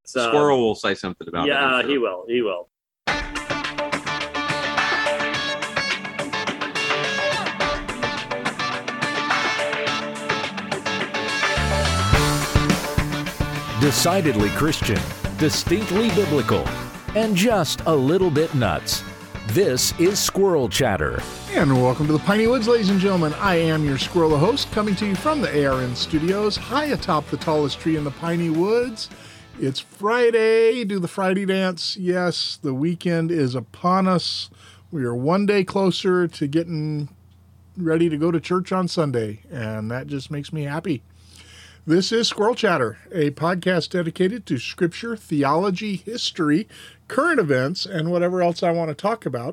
Squirrel will say something about it. Yeah, Sure. he will. He will. Decidedly Christian, distinctly biblical, and just a little bit nuts. This is Squirrel Chatter. And welcome to the Piney Woods, ladies and gentlemen. I am your squirrel host, coming to you from the ARN studios, high atop the tallest tree in the Piney Woods. It's Friday. Do the Friday dance. Yes, the weekend is upon us. We are one day closer to getting ready to go to church on Sunday, and that just makes me happy. This is Squirrel Chatter, a podcast dedicated to scripture, theology, history, current events, and whatever else I want to talk about.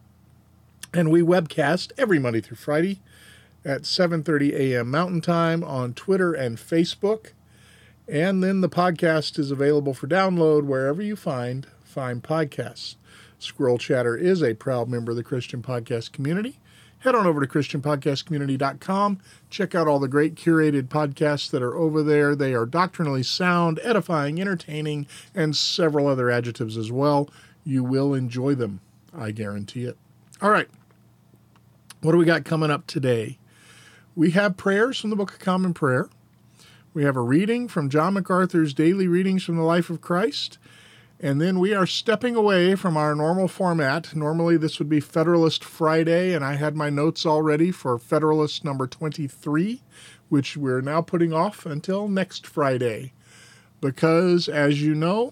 And we webcast every Monday through Friday at 7:30 a.m. Mountain Time on Twitter and Facebook. And then the podcast is available for download wherever you find podcasts. Squirrel Chatter is a proud member of the Christian podcast community. Head on over to ChristianPodcastCommunity.com. Check out all the great curated podcasts that are over there. They are doctrinally sound, edifying, entertaining, and several other adjectives as well. You will enjoy them. I guarantee it. All right. What do we got coming up today? We have prayers from the Book of Common Prayer. We have a reading from John MacArthur's Daily Readings from the Life of Christ. And then we are stepping away from our normal format. Normally this would be Federalist Friday, and I had my notes all ready for Federalist number 23, which we're now putting off until next Friday. Because, as you know,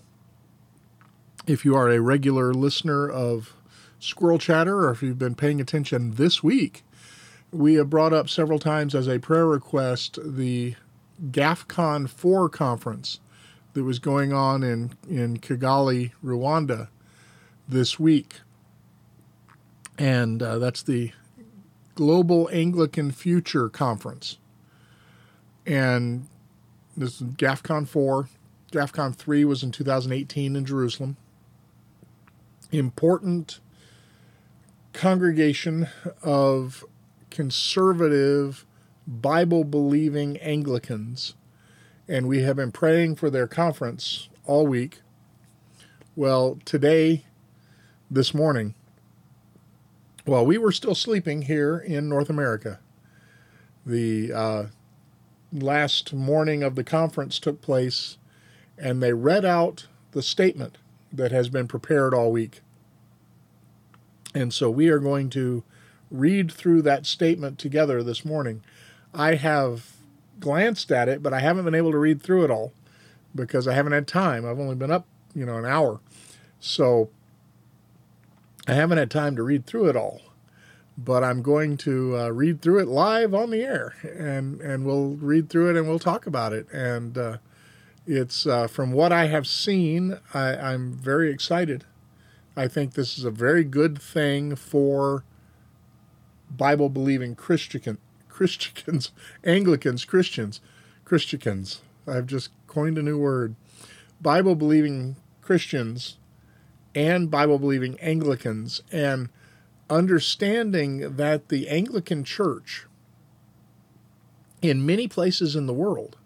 if you are a regular listener of Squirrel Chatter, or if you've been paying attention this week, we have brought up several times as a prayer request the GAFCON 4 conference that was going on in Kigali, Rwanda this week. And that's the Global Anglican Future Conference. And this is GAFCON 4. GAFCON 3 was in 2018 in Jerusalem. Important congregation of conservative, Bible-believing Anglicans. And we have been praying for their conference all week. Well, today, this morning, while we were still sleeping here in North America, the last morning of the conference took place, and they read out the statement that has been prepared all week. And so we are going to read through that statement together this morning. I have glanced at it, but I haven't been able to read through it all because I haven't had time. I've only been up, an hour. So I haven't had time to read through it all. But I'm going to read through it live on the air, and we'll read through it and we'll talk about it. And it's from what I have seen, I'm very excited. I think this is a very good thing for Bible-believing Christians, Anglicans, Christians. I've just coined a new word. Bible-believing Christians and Bible-believing Anglicans, and understanding that the Anglican Church in many places in the world,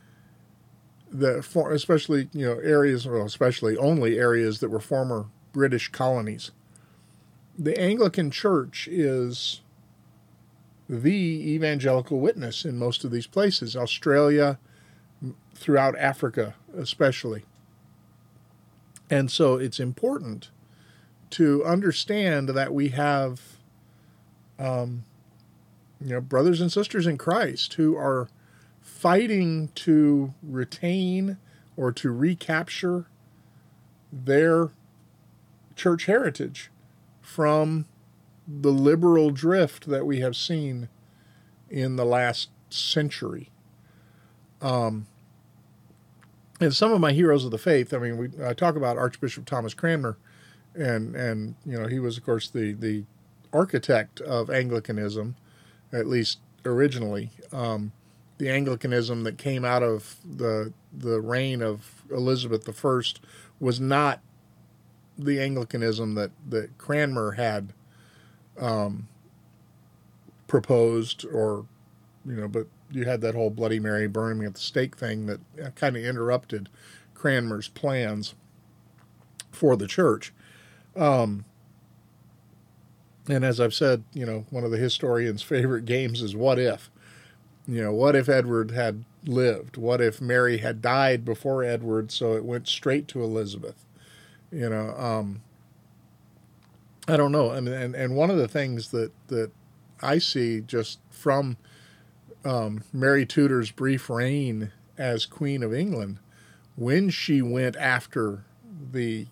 especially areas, well, especially only areas that were former British colonies, the Anglican Church is the evangelical witness in most of these places, Australia, throughout Africa especially. And so it's important to understand that we have brothers and sisters in Christ who are fighting to retain or to recapture their church heritage from the liberal drift that we have seen in the last century. And some of my heroes of the faith, I talk about Archbishop Thomas Cranmer, and he was, of course, the architect of Anglicanism, at least originally. The Anglicanism that came out of the reign of Elizabeth I was not the Anglicanism that Cranmer had proposed, but you had that whole Bloody Mary burning at the stake thing that kind of interrupted Cranmer's plans for the church. And as I've said, one of the historians' favorite games is what if. What if Edward had lived? What if Mary had died before Edward, so it went straight to Elizabeth? I don't know. And one of the things that I see just from Mary Tudor's brief reign as Queen of England, when she went after the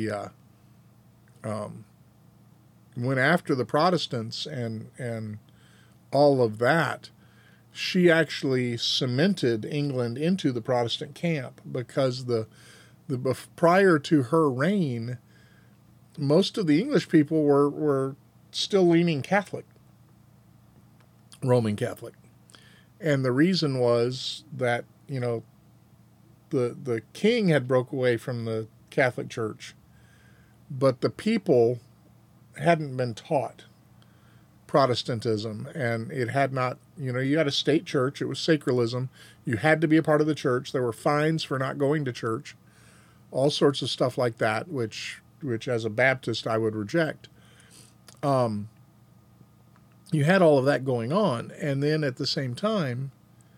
Protestants and all of that, she actually cemented England into the Protestant camp, because prior to her reign, most of the English people were still leaning Catholic, Roman Catholic. And the reason was that, the king had broke away from the Catholic Church, but the people hadn't been taught Protestantism, and it had not, you had a state church. It was sacralism. You had to be a part of the church. There were fines for not going to church, all sorts of stuff like that, which as a Baptist I would reject. You had all of that going on, and then at the same time,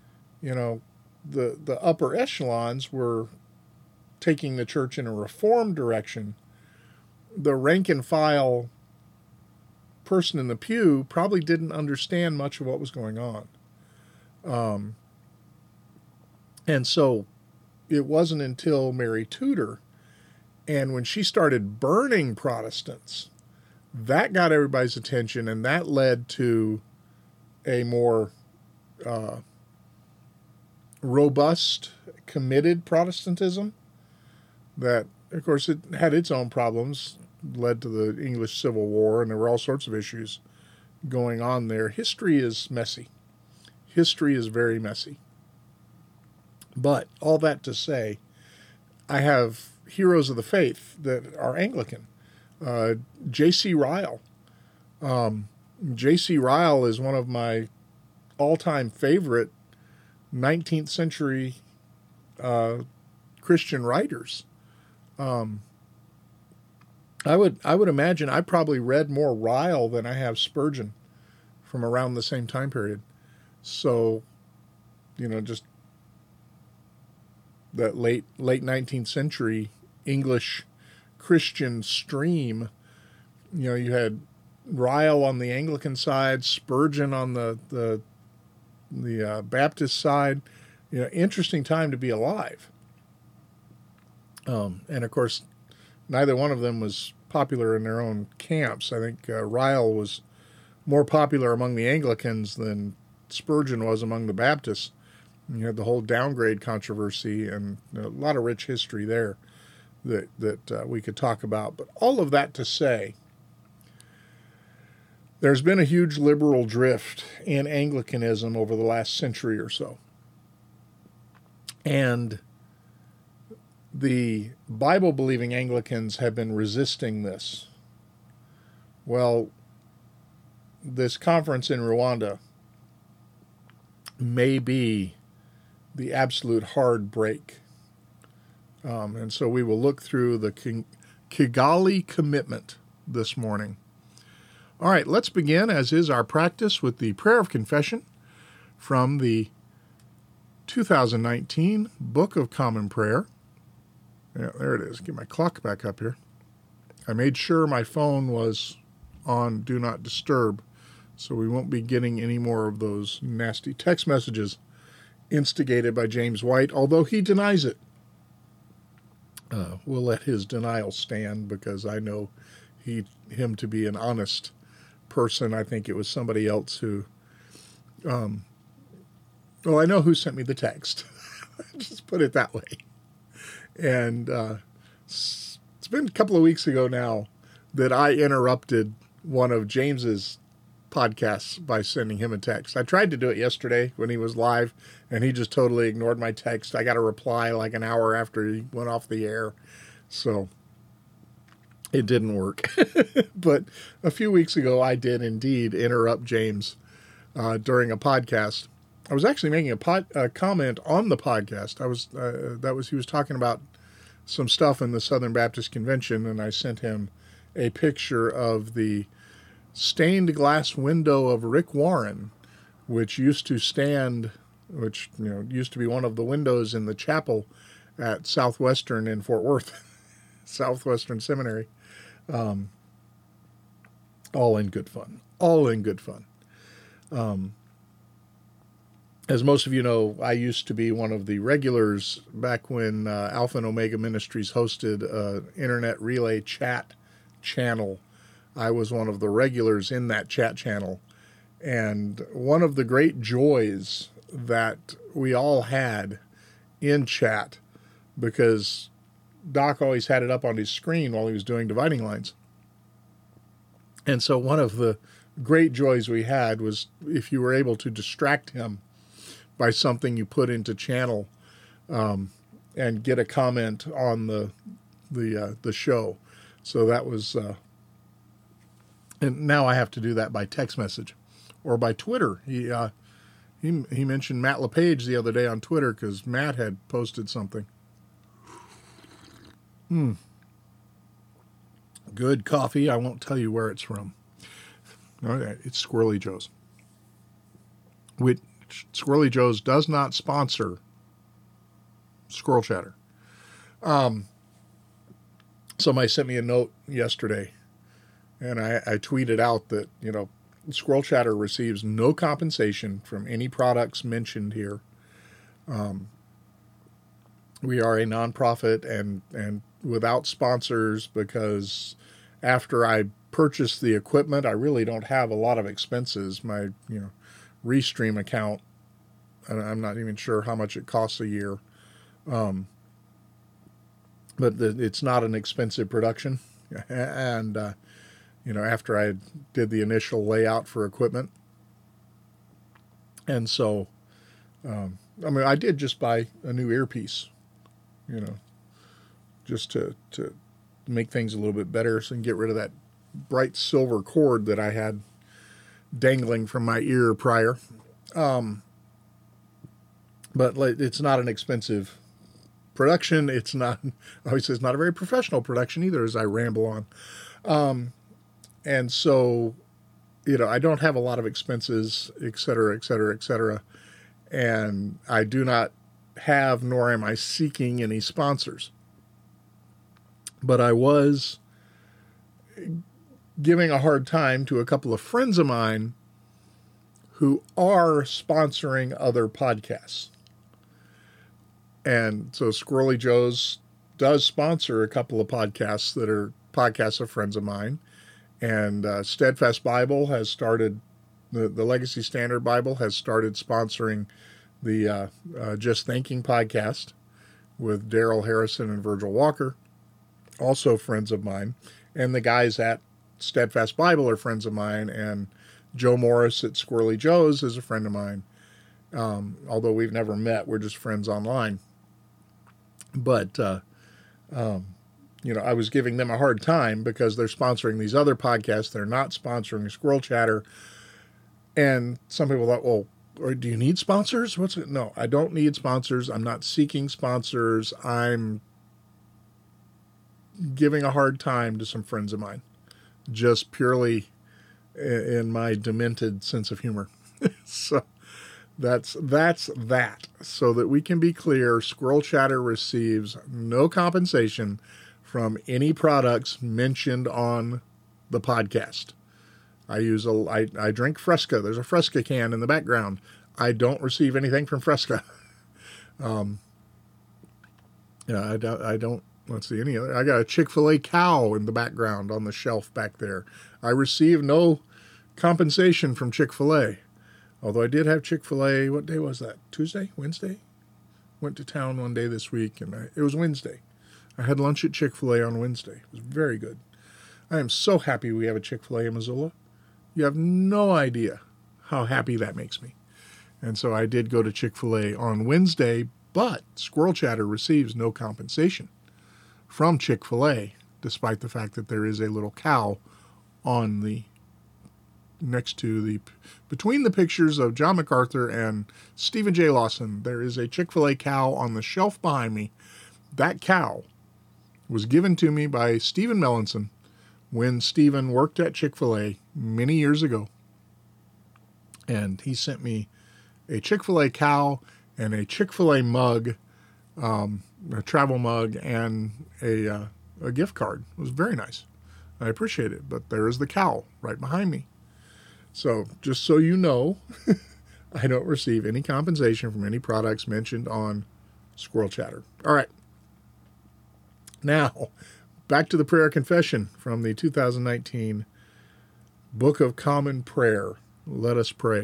the upper echelons were taking the church in a reform direction. The rank and file person in the pew probably didn't understand much of what was going on. And so it wasn't until Mary Tudor, and when she started burning Protestants, that got everybody's attention, and that led to a more robust, committed Protestantism that, of course, it had its own problems, led to the English Civil War, and there were all sorts of issues going on there. History is messy. History is very messy. But all that to say, I have heroes of the faith that are Anglican. J.C. Ryle. J.C. Ryle is one of my all-time favorite 19th century Christian writers. I would imagine I probably read more Ryle than I have Spurgeon from around the same time period. So, just that late 19th century English Christian stream, you had Ryle on the Anglican side, Spurgeon on the Baptist side. Interesting time to be alive. And of course, neither one of them was popular in their own camps. I think Ryle was more popular among the Anglicans than Spurgeon was among the Baptists. And you had the whole downgrade controversy and a lot of rich history there that we could talk about. But all of that to say, there's been a huge liberal drift in Anglicanism over the last century or so. And the Bible-believing Anglicans have been resisting this. Well, this conference in Rwanda may be the absolute hard break. And so we will look through the Kigali Commitment this morning. All right, let's begin, as is our practice, with the prayer of confession from the 2019 Book of Common Prayer. Yeah, there it is. Get my clock back up here. I made sure my phone was on Do Not Disturb, so we won't be getting any more of those nasty text messages instigated by James White, although he denies it. We'll let his denial stand because I know him to be an honest person. I think it was somebody else who, I know who sent me the text. Just put it that way. And it's been a couple of weeks ago now that I interrupted one of James's podcasts by sending him a text. I tried to do it yesterday when he was live, and he just totally ignored my text. I got a reply like an hour after he went off the air, so it didn't work. But a few weeks ago, I did indeed interrupt James during a podcast. I was actually making a comment on the podcast. He was talking about some stuff in the Southern Baptist Convention, and I sent him a picture of the stained glass window of Rick Warren, which used to be one of the windows in the chapel at Southwestern in Fort Worth, Southwestern Seminary. All in good fun. As most of you know, I used to be one of the regulars back when Alpha and Omega Ministries hosted an internet relay chat channel. I was one of the regulars in that chat channel. And one of the great joys that we all had in chat, because Doc always had it up on his screen while he was doing dividing lines. And so one of the great joys we had was if you were able to distract him by something you put into channel and get a comment on the show. So that was, and now I have to do that by text message or by Twitter. He mentioned Matt LePage the other day on Twitter because Matt had posted something. Good coffee. I won't tell you where it's from. Okay, it's Squirrely Joe's. Squirrely Joe's does not sponsor Squirrel Chatter. Somebody sent me a note yesterday, and I tweeted out that, Squirrel Chatter receives no compensation from any products mentioned here. We are a nonprofit and without sponsors, because after I purchased the equipment, I really don't have a lot of expenses. My, Restream account, I'm not even sure how much it costs a year. But it's not an expensive production. And, after I did the initial layout for equipment. And so, I did just buy a new earpiece, just to make things a little bit better, so I can get rid of that bright silver cord that I had dangling from my ear prior. But it's not an expensive production. It's not, obviously it's not a very professional production either, as I ramble on. And so, I don't have a lot of expenses, et cetera, et cetera, et cetera. And I do not have, nor am I seeking any sponsors. But I was giving a hard time to a couple of friends of mine who are sponsoring other podcasts. And so Squirrely Joe's does sponsor a couple of podcasts that are podcasts of friends of mine. And Steadfast Bible has started, the Legacy Standard Bible has started sponsoring the Just Thinking podcast with Daryl Harrison and Virgil Walker, also friends of mine. And the guys at Steadfast Bible are friends of mine, and Joe Morris at Squirrely Joe's is a friend of mine. Although we've never met, we're just friends online. But, I was giving them a hard time because they're sponsoring these other podcasts. They're not sponsoring Squirrel Chatter. And some people thought, well, or do you need sponsors? No, I don't need sponsors. I'm not seeking sponsors. I'm giving a hard time to some friends of mine, just purely in my demented sense of humor. So that's that. So that we can be clear, Squirrel Chatter receives no compensation from any products mentioned on the podcast. I drink Fresca. There's a Fresca can in the background. I don't receive anything from Fresca. I don't. Let's see any other. I got a Chick-fil-A cow in the background on the shelf back there. I receive no compensation from Chick-fil-A. Although I did have Chick-fil-A. What day was that? Tuesday? Wednesday? Went to town one day this week, and it was Wednesday. I had lunch at Chick-fil-A on Wednesday. It was very good. I am so happy we have a Chick-fil-A in Missoula. You have no idea how happy that makes me. And so I did go to Chick-fil-A on Wednesday, but Squirrel Chatter receives no compensation from Chick-fil-A, despite the fact that there is a little cow on the between the pictures of John MacArthur and Stephen J. Lawson. There is a Chick-fil-A cow on the shelf behind me. That cow was given to me by Stephen Mellinson when Stephen worked at Chick-fil-A many years ago. And he sent me a Chick-fil-A cow and a Chick-fil-A mug, a travel mug, and a gift card. It was very nice. I appreciate it. But there is the cow right behind me. So just so you know, I don't receive any compensation from any products mentioned on Squirrel Chatter. All right. Now, back to the prayer confession from the 2019 Book of Common Prayer. Let us pray.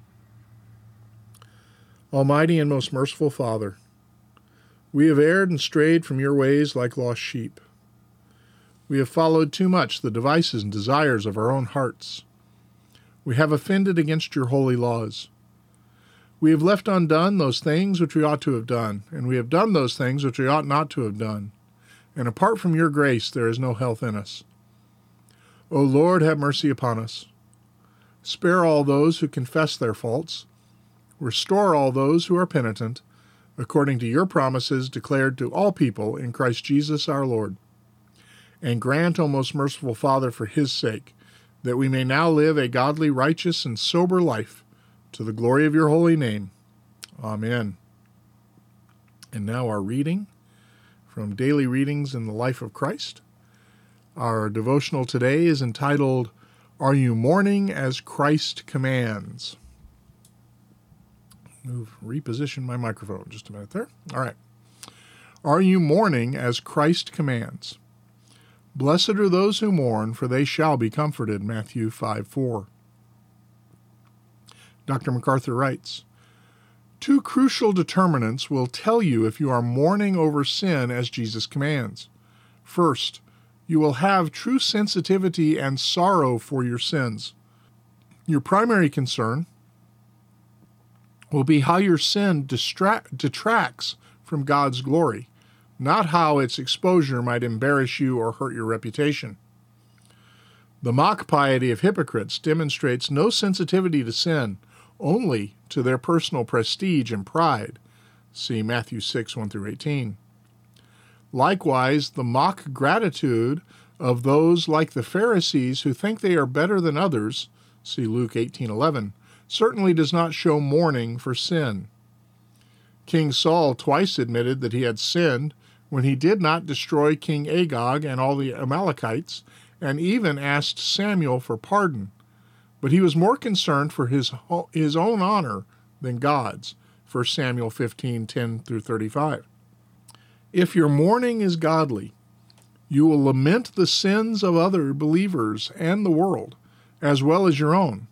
Almighty and most merciful Father, we have erred and strayed from your ways like lost sheep. We have followed too much the devices and desires of our own hearts. We have offended against your holy laws. We have left undone those things which we ought to have done, and we have done those things which we ought not to have done. And apart from your grace, there is no health in us. O Lord, have mercy upon us. Spare all those who confess their faults. Restore all those who are penitent, according to your promises declared to all people in Christ Jesus our Lord. And grant, O most merciful Father, for his sake, that we may now live a godly, righteous, and sober life, to the glory of your holy name. Amen. And now our reading from Daily Readings in the Life of Christ. Our devotional today is entitled, Are You Mourning as Christ Commands? Reposition my microphone just a minute there. All right. Are you mourning as Christ commands? Blessed are those who mourn, for they shall be comforted. Matthew 5:4. Dr. MacArthur writes, two crucial determinants will tell you if you are mourning over sin as Jesus commands. First, you will have true sensitivity and sorrow for your sins. Your primary concern will be how your sin detracts from God's glory, not how its exposure might embarrass you or hurt your reputation. The mock piety of hypocrites demonstrates no sensitivity to sin, only to their personal prestige and pride. See Matthew 6:1-18. Likewise, the mock gratitude of those like the Pharisees who think they are better than others, see Luke 18:11, certainly does not show mourning for sin. King Saul twice admitted that he had sinned when he did not destroy King Agag and all the Amalekites, and even asked Samuel for pardon. But he was more concerned for his own honor than God's. 1 Samuel 15:10-35. If your mourning is godly, you will lament the sins of other believers and the world, as well as your own.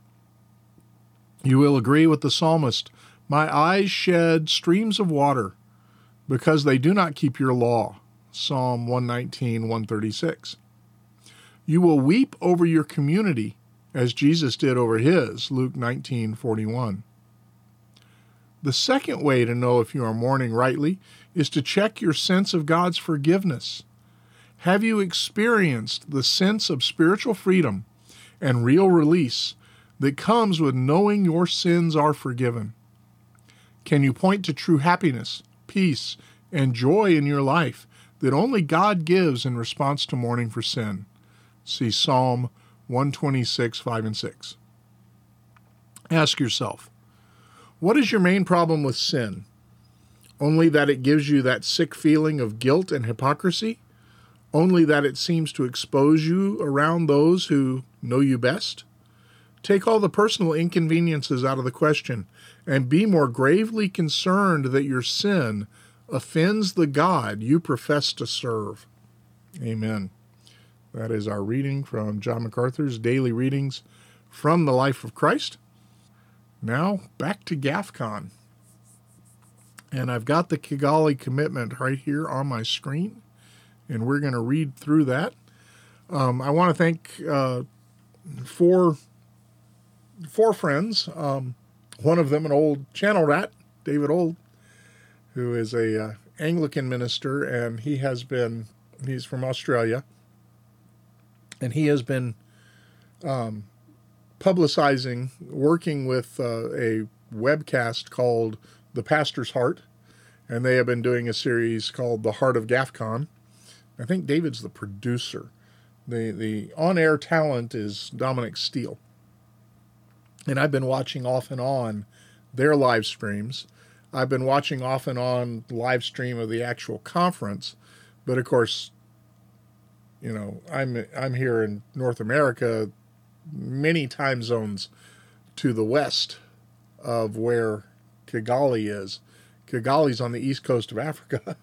You will agree with the psalmist, my eyes shed streams of water, because they do not keep your law. Psalm 119:136. You will weep over your community, as Jesus did over his, Luke 19:41. The second way to know if you are mourning rightly is to check your sense of God's forgiveness. Have you experienced the sense of spiritual freedom and real release that comes with knowing your sins are forgiven? Can you point to true happiness, peace, and joy in your life that only God gives in response to mourning for sin? See Psalm 126:5-6. Ask yourself, what is your main problem with sin? Only that it gives you that sick feeling of guilt and hypocrisy? Only that it seems to expose you around those who know you best? Take all the personal inconveniences out of the question and be more gravely concerned that your sin offends the God you profess to serve. Amen. That is our reading from John MacArthur's Daily Readings from the Life of Christ. Now, back to GAFCON. And I've got the Kigali Commitment right here on my screen, and we're going to read through that. I want to thank four friends. One of them, an old channel rat, David Old, who is a Anglican minister, and he's from Australia. And he has been publicizing, working with a webcast called The Pastor's Heart. And they have been doing a series called The Heart of GAFCON. I think David's the producer. The on-air talent is Dominic Steele. And I've been watching off and on their live streams. I've been watching off and on live stream of the actual conference. But of course, you know, I'm here in North America, many time zones to the west of where Kigali is. Kigali's on the east coast of Africa,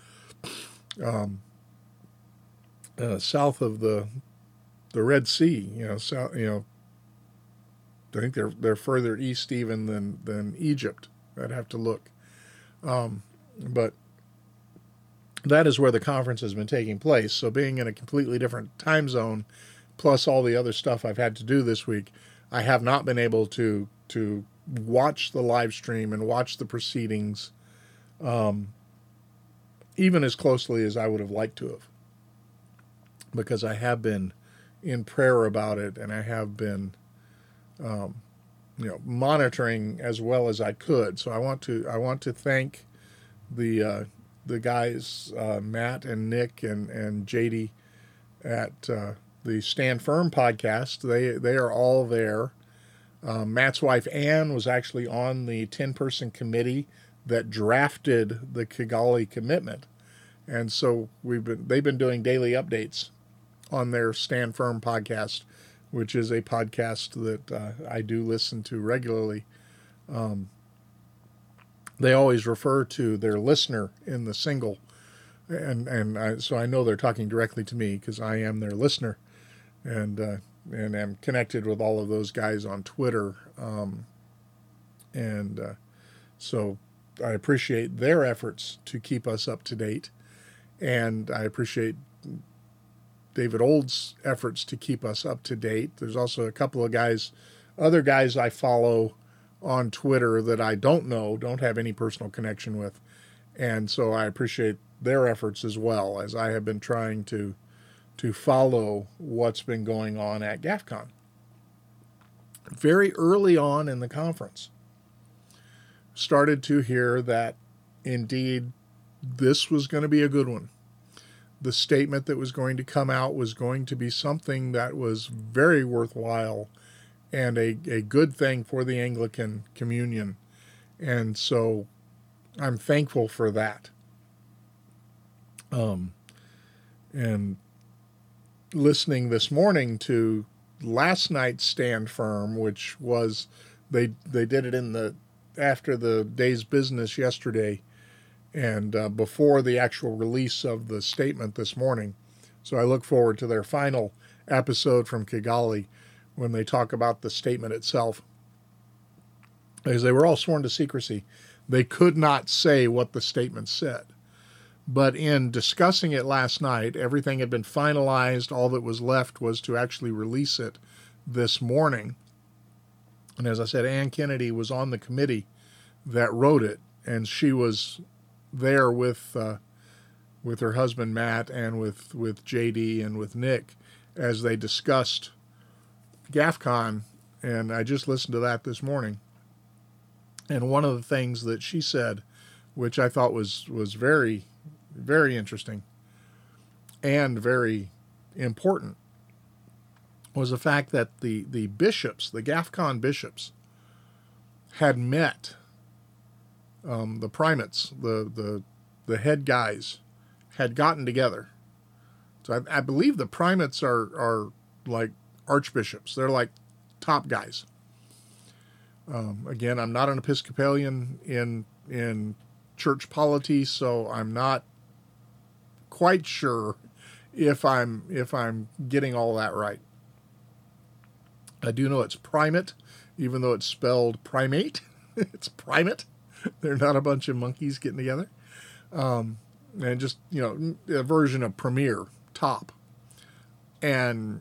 south of the Red Sea. You know, south. You know, I think they're further east even than Egypt. I'd have to look, but that is where the conference has been taking place. So being in a completely different time zone, plus all the other stuff I've had to do this week, I have not been able to watch the live stream and watch the proceedings even as closely as I would have liked to have, because I have been in prayer about it, and I have been monitoring as well as I could. So I want to thank the guys, Matt and Nick and JD at the Stand Firm podcast. They are all there. Matt's wife Ann was actually on the 10-person committee that drafted the Kigali commitment, and so they've been doing daily updates on their Stand Firm podcast, which is a podcast that I do listen to regularly. They always refer to their listener in the single, so I know they're talking directly to me because I am their listener, and am connected with all of those guys on Twitter, so I appreciate their efforts to keep us up to date, and I appreciate David Old's efforts to keep us up to date. There's also a couple of other guys I follow on Twitter that I don't have any personal connection with. And so I appreciate their efforts as well, as I have been trying to follow what's been going on at GAFCON. Very early on in the conference, started to hear that indeed this was going to be a good one. The statement that was going to come out was going to be something that was very worthwhile and a good thing for the Anglican Communion. And so I'm thankful for that. And listening this morning to last night's Stand Firm, which was, they did it after the day's business yesterday, and before the actual release of the statement this morning. So I look forward to their final episode from Kigali when they talk about the statement itself. Because they were all sworn to secrecy. They could not say what the statement said. But in discussing it last night, everything had been finalized. All that was left was to actually release it this morning. And as I said, Ann Kennedy was on the committee that wrote it, and she was there with her husband Matt and with JD and with Nick as they discussed GAFCON, and I just listened to that this morning. And one of the things that she said, which I thought was very, very interesting and very important, was the fact that the bishops, the GAFCON bishops, had met. The primates, the head guys, had gotten together. So I believe the primates are like archbishops. They're like top guys. Again, I'm not an Episcopalian in church polity, so I'm not quite sure if I'm getting all that right. I do know it's primate, even though it's spelled primate. It's primate. They're not a bunch of monkeys getting together. And just, a version of premier, top. And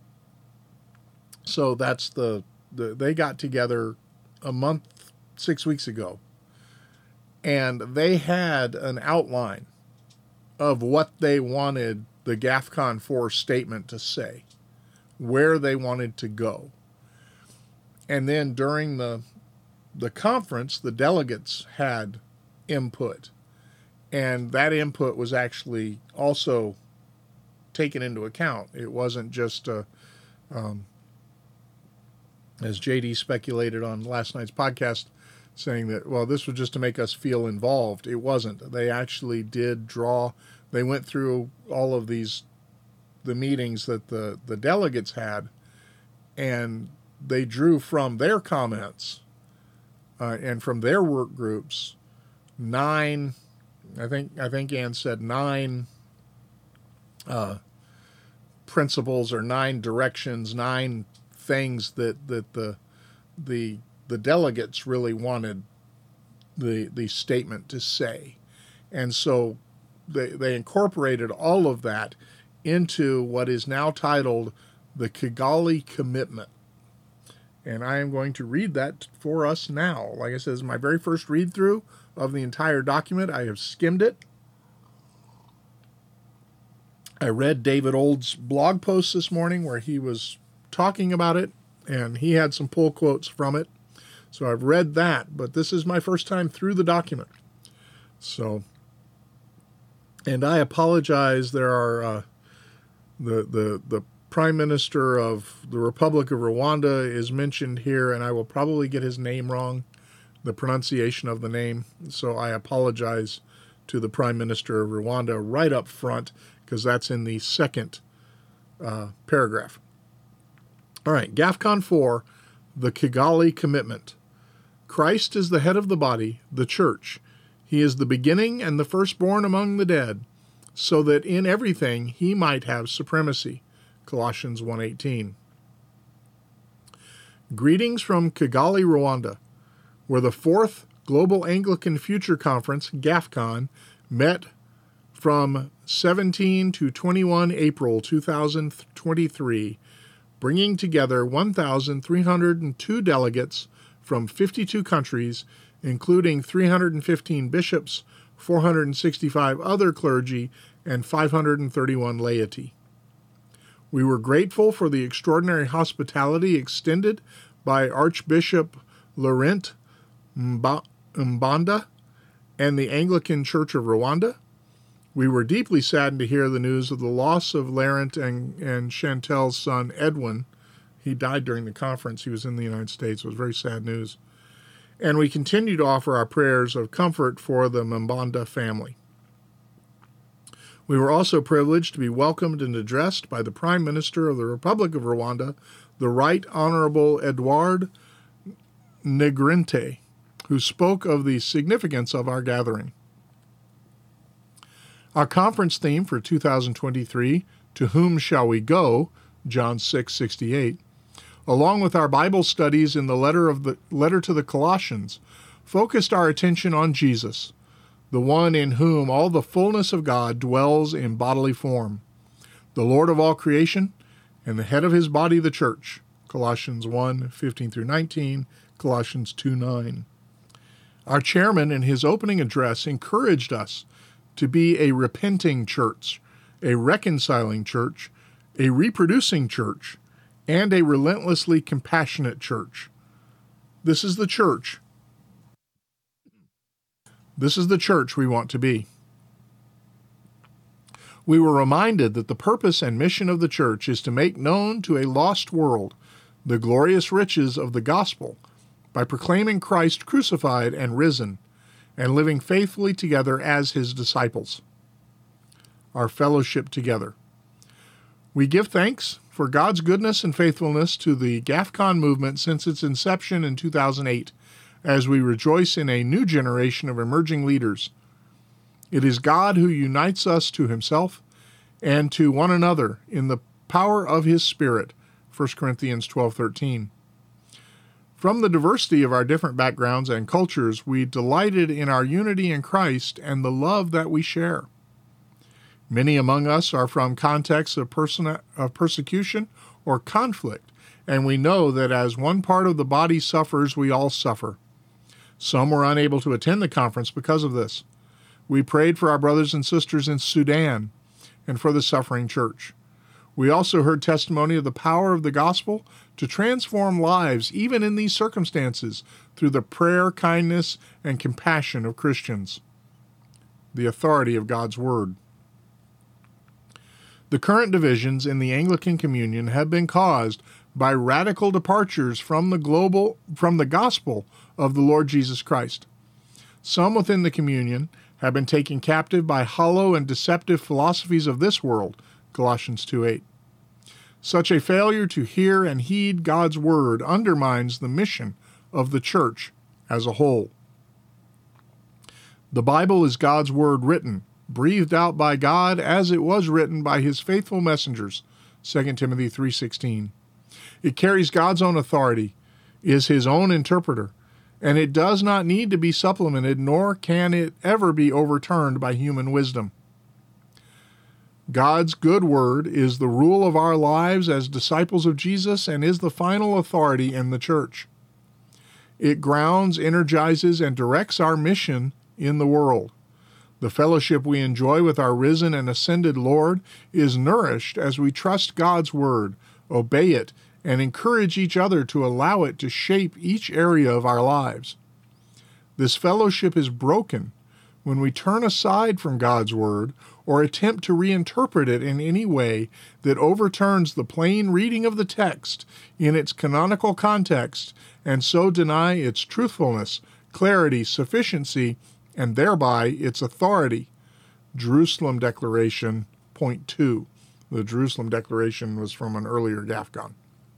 so that's they got together a month, 6 weeks ago. And they had an outline of what they wanted the GAFCON 4 statement to say, where they wanted to go. And then during the conference, the delegates had input. And that input was actually also taken into account. It wasn't just, as JD speculated on last night's podcast, saying that, well, this was just to make us feel involved. It wasn't. They actually did draw, they went through all of the meetings that the delegates had, and they drew from their comments and from their work groups 9, I think Ann said 9 principles or 9 directions, 9 things that the delegates really wanted the statement to say. And so they incorporated all of that into what is now titled the Kigali Commitment. And I am going to read that for us now. Like I said, this is my very first read through of the entire document. I have skimmed it. I read David Old's blog post this morning where he was talking about it, and he had some pull quotes from it. So I've read that, but this is my first time through the document. So, and I apologize. There are the Prime Minister of the Republic of Rwanda is mentioned here, and I will probably get his name wrong, the pronunciation of the name. So I apologize to the Prime Minister of Rwanda right up front, because that's in the second paragraph. All right, GAFCON 4, the Kigali Commitment. Christ is the head of the body, the church. He is the beginning and the firstborn among the dead, so that in everything he might have supremacy. Colossians 1:18. Greetings from Kigali, Rwanda, where the 4th Global Anglican Future Conference, GAFCON, met from 17 to 21 April 2023, bringing together 1,302 delegates from 52 countries, including 315 bishops, 465 other clergy, and 531 laity. We were grateful for the extraordinary hospitality extended by Archbishop Laurent Mbanda and the Anglican Church of Rwanda. We were deeply saddened to hear the news of the loss of Laurent and Chantel's son, Edwin. He died during the conference. He was in the United States. It was very sad news. And we continue to offer our prayers of comfort for the Mbanda family. We were also privileged to be welcomed and addressed by the Prime Minister of the Republic of Rwanda, the Right Honorable Edouard Negrente, who spoke of the significance of our gathering. Our conference theme for 2023, To Whom Shall We Go? John 6:68, along with our Bible studies in the letter to the Colossians, focused our attention on Jesus, the one in whom all the fullness of God dwells in bodily form, the Lord of all creation, and the head of his body, the church. Colossians 1:15 through 19, Colossians 2:9. Our chairman, in his opening address, encouraged us to be a repenting church, a reconciling church, a reproducing church, and a relentlessly compassionate church. This is the church. This is the church we want to be. We were reminded that the purpose and mission of the church is to make known to a lost world the glorious riches of the gospel by proclaiming Christ crucified and risen, and living faithfully together as his disciples. Our fellowship together. We give thanks for God's goodness and faithfulness to the GAFCON movement since its inception in 2008, as we rejoice in a new generation of emerging leaders. It is God who unites us to himself and to one another in the power of his Spirit, 1 Corinthians 12:13. From the diversity of our different backgrounds and cultures, we delighted in our unity in Christ and the love that we share. Many among us are from contexts of persecution or conflict, and we know that as one part of the body suffers, we all suffer. Some were unable to attend the conference because of this. We prayed for our brothers and sisters in Sudan and for the suffering church. We also heard testimony of the power of the gospel to transform lives, even in these circumstances, through the prayer, kindness, and compassion of Christians. The authority of God's Word. The current divisions in the Anglican Communion have been caused by radical departures from the gospel of the Lord Jesus Christ. Some within the communion have been taken captive by hollow and deceptive philosophies of this world, Colossians 2:8. Such a failure to hear and heed God's word undermines the mission of the church as a whole. The Bible is God's word written, breathed out by God as it was written by his faithful messengers, 2 Timothy 3:16. It carries God's own authority, is his own interpreter, and it does not need to be supplemented, nor can it ever be overturned by human wisdom. God's good word is the rule of our lives as disciples of Jesus and is the final authority in the church. It grounds, energizes, and directs our mission in the world. The fellowship we enjoy with our risen and ascended Lord is nourished as we trust God's word, obey it, and encourage each other to allow it to shape each area of our lives. This fellowship is broken when we turn aside from God's word or attempt to reinterpret it in any way that overturns the plain reading of the text in its canonical context and so deny its truthfulness, clarity, sufficiency, and thereby its authority. Jerusalem Declaration, point 2. The Jerusalem Declaration was from an earlier GAFCON.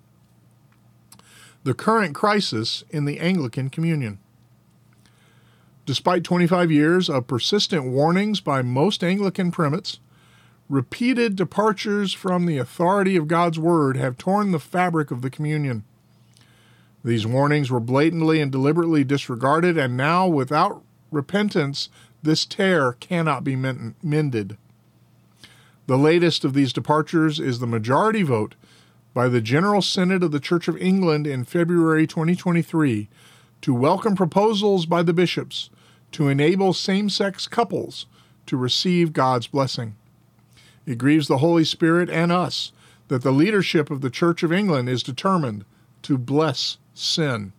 The current crisis in the Anglican Communion. Despite 25 years of persistent warnings by most Anglican primates, repeated departures from the authority of God's Word have torn the fabric of the communion. These warnings were blatantly and deliberately disregarded, and now, without repentance, this tear cannot be mended. The latest of these departures is the majority vote by the General Synod of the Church of England in February 2023 to welcome proposals by the bishops to enable same-sex couples to receive God's blessing. It grieves the Holy Spirit and us that the leadership of the Church of England is determined to bless sin.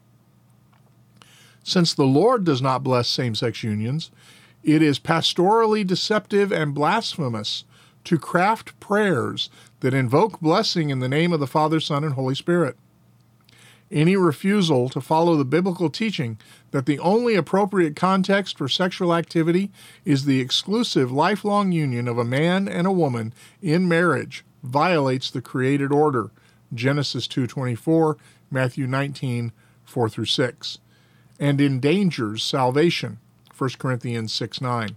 Since the Lord does not bless same-sex unions, it is pastorally deceptive and blasphemous to craft prayers that invoke blessing in the name of the Father, Son, and Holy Spirit. Any refusal to follow the biblical teaching that the only appropriate context for sexual activity is the exclusive lifelong union of a man and a woman in marriage violates the created order, Genesis 2:24, Matthew 19:4-6, and endangers salvation, 1 Corinthians 6:9.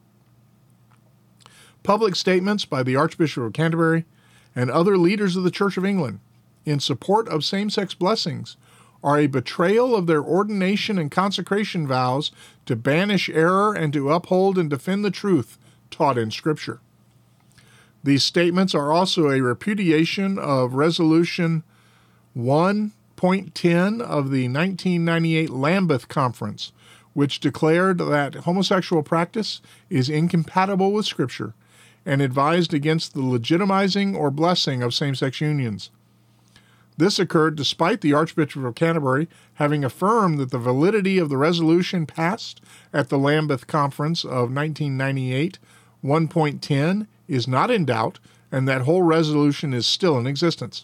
Public statements by the Archbishop of Canterbury and other leaders of the Church of England in support of same-sex blessings are a betrayal of their ordination and consecration vows to banish error and to uphold and defend the truth taught in Scripture. These statements are also a repudiation of Resolution 1.10 of the 1998 Lambeth Conference, which declared that homosexual practice is incompatible with Scripture and advised against the legitimizing or blessing of same-sex unions. This occurred despite the Archbishop of Canterbury having affirmed that the validity of the resolution passed at the Lambeth Conference of 1998, 1.10, is not in doubt, and that whole resolution is still in existence.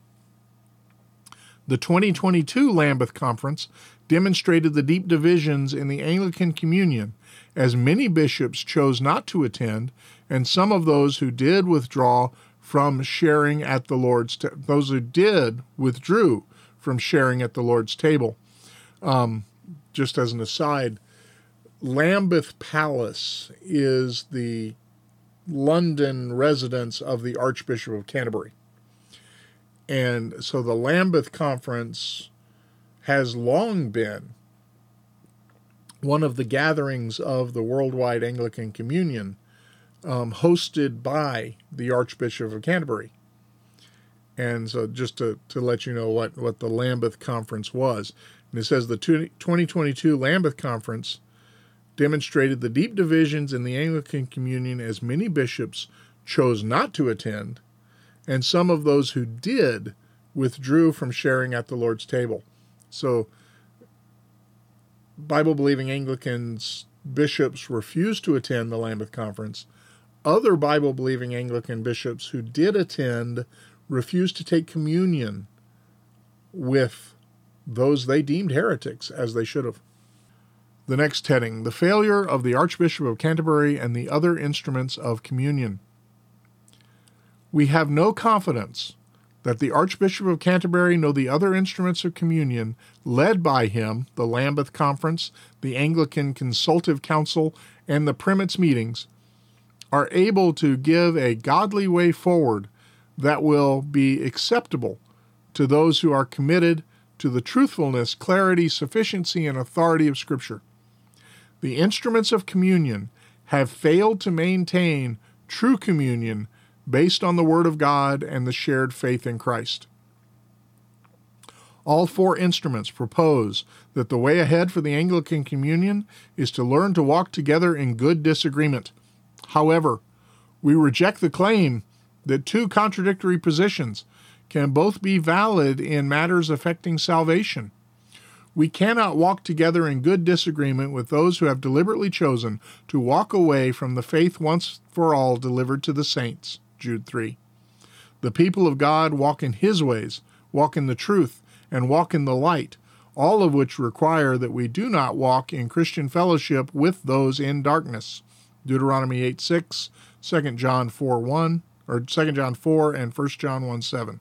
The 2022 Lambeth Conference demonstrated the deep divisions in the Anglican Communion, as many bishops chose not to attend, and some of those who did withdrew from sharing at the Lord's withdrew from sharing at the Lord's table. Just as an aside, Lambeth Palace is the London residence of the Archbishop of Canterbury. And so the Lambeth Conference has long been one of the gatherings of the Worldwide Anglican Communion, hosted by the Archbishop of Canterbury. And so just to let you know what the Lambeth Conference was. And it says the 2022 Lambeth Conference demonstrated the deep divisions in the Anglican Communion as many bishops chose not to attend, and some of those who did withdrew from sharing at the Lord's table. So Bible-believing Anglicans, bishops refused to attend the Lambeth Conference. Other Bible-believing Anglican bishops who did attend refused to take communion with those they deemed heretics, as they should have. The next heading, the failure of the Archbishop of Canterbury and the other instruments of communion. We have no confidence that the Archbishop of Canterbury nor the other instruments of communion led by him, the Lambeth Conference, the Anglican Consultative Council, and the Primates meetings, are able to give a godly way forward that will be acceptable to those who are committed to the truthfulness, clarity, sufficiency, and authority of Scripture. The instruments of communion have failed to maintain true communion based on the Word of God and the shared faith in Christ. All four instruments propose that the way ahead for the Anglican communion is to learn to walk together in good disagreement. However, we reject the claim that two contradictory positions can both be valid in matters affecting salvation. We cannot walk together in good disagreement with those who have deliberately chosen to walk away from the faith once for all delivered to the saints. Jude 3. The people of God walk in His ways, walk in the truth, and walk in the light, all of which require that we do not walk in Christian fellowship with those in darkness. Deuteronomy 8:6, 2 John 4:1, or 2 John 4 and 1 John 1:7.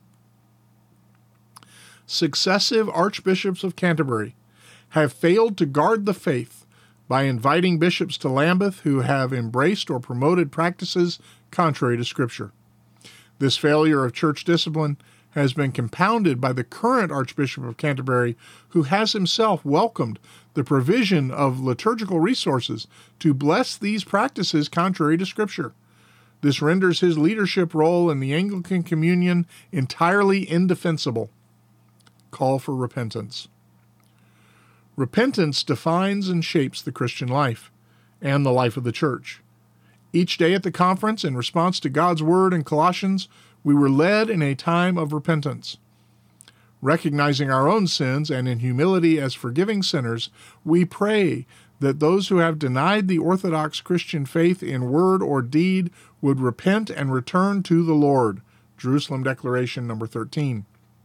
Successive archbishops of Canterbury have failed to guard the faith by inviting bishops to Lambeth who have embraced or promoted practices contrary to Scripture. This failure of church discipline has been compounded by the current Archbishop of Canterbury, who has himself welcomed the provision of liturgical resources to bless these practices contrary to Scripture. This renders his leadership role in the Anglican Communion entirely indefensible. Call for repentance. Repentance defines and shapes the Christian life and the life of the church. Each day at the conference, in response to God's Word in Colossians, we were led in a time of repentance. Recognizing our own sins and in humility as forgiving sinners, we pray that those who have denied the Orthodox Christian faith in word or deed would repent and return to the Lord. Jerusalem Declaration number 13.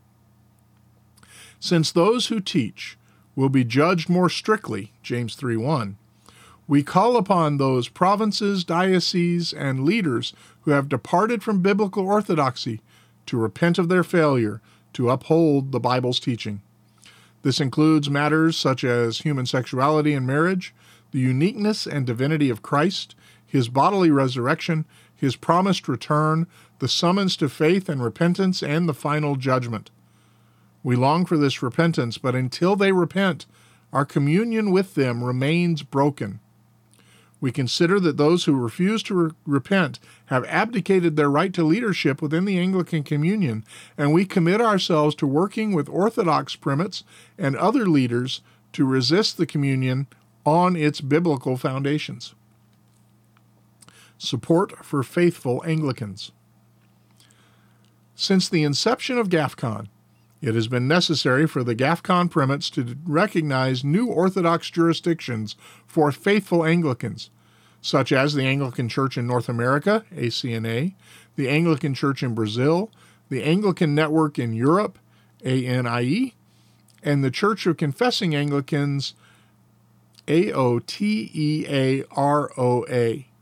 Since those who teach will be judged more strictly, James 3:1, we call upon those provinces, dioceses, and leaders who have departed from biblical orthodoxy to repent of their failure to uphold the Bible's teaching. This includes matters such as human sexuality and marriage, the uniqueness and divinity of Christ, His bodily resurrection, His promised return, the summons to faith and repentance, and the final judgment. We long for this repentance, but until they repent, our communion with them remains broken. We consider that those who refuse to repent have abdicated their right to leadership within the Anglican Communion, and we commit ourselves to working with Orthodox primates and other leaders to resist the communion on its biblical foundations. Support for faithful Anglicans. Since the inception of GAFCON, it has been necessary for the GAFCON primates to recognize new Orthodox jurisdictions for faithful Anglicans, such as the Anglican Church in North America, ACNA, the Anglican Church in Brazil, the Anglican Network in Europe, ANIE, and the Church of Confessing Anglicans, AOTEAROA,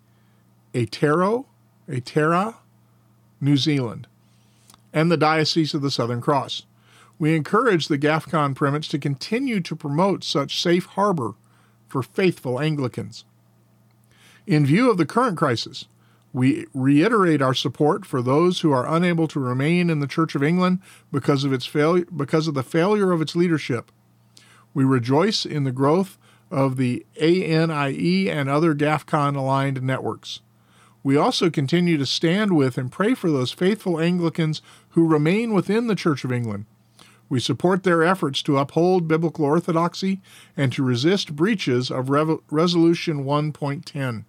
Aotearoa, New Zealand, and the Diocese of the Southern Cross. We encourage the GAFCON primates to continue to promote such safe harbor for faithful Anglicans. In view of the current crisis, we reiterate our support for those who are unable to remain in the Church of England because of the failure of its leadership. We rejoice in the growth of the ANIE and other GAFCON-aligned networks. We also continue to stand with and pray for those faithful Anglicans who remain within the Church of England. We support their efforts to uphold biblical orthodoxy and to resist breaches of Resolution 1.10.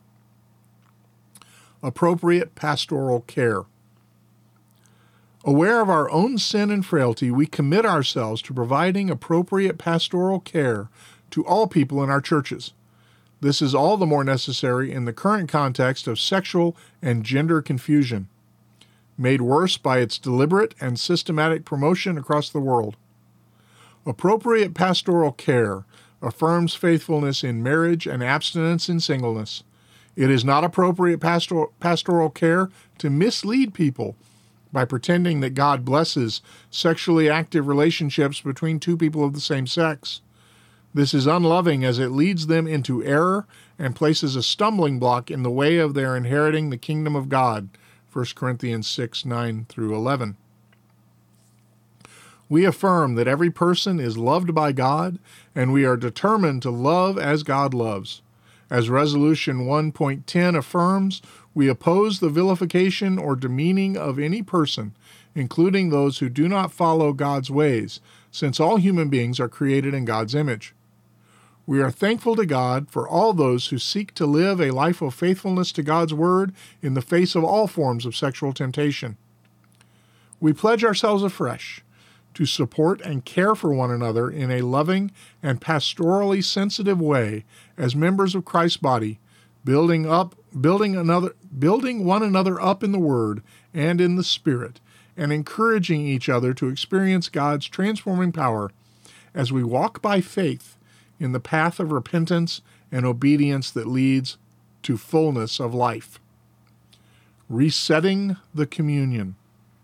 Appropriate pastoral care. Aware of our own sin and frailty, we commit ourselves to providing appropriate pastoral care to all people in our churches. This is all the more necessary in the current context of sexual and gender confusion, made worse by its deliberate and systematic promotion across the world. Appropriate pastoral care affirms faithfulness in marriage and abstinence in singleness. It is not appropriate pastoral care to mislead people by pretending that God blesses sexually active relationships between two people of the same sex. This is unloving as it leads them into error and places a stumbling block in the way of their inheriting the kingdom of God. 1 Corinthians 6, 9 through 11. We affirm that every person is loved by God, and we are determined to love as God loves. As Resolution 1.10 affirms, we oppose the vilification or demeaning of any person, including those who do not follow God's ways, since all human beings are created in God's image. We are thankful to God for all those who seek to live a life of faithfulness to God's Word in the face of all forms of sexual temptation. We pledge ourselves afresh to support and care for one another in a loving and pastorally sensitive way as members of Christ's body, building one another up in the Word and in the Spirit, and encouraging each other to experience God's transforming power as we walk by faith in the path of repentance and obedience that leads to fullness of life. Resetting the communion.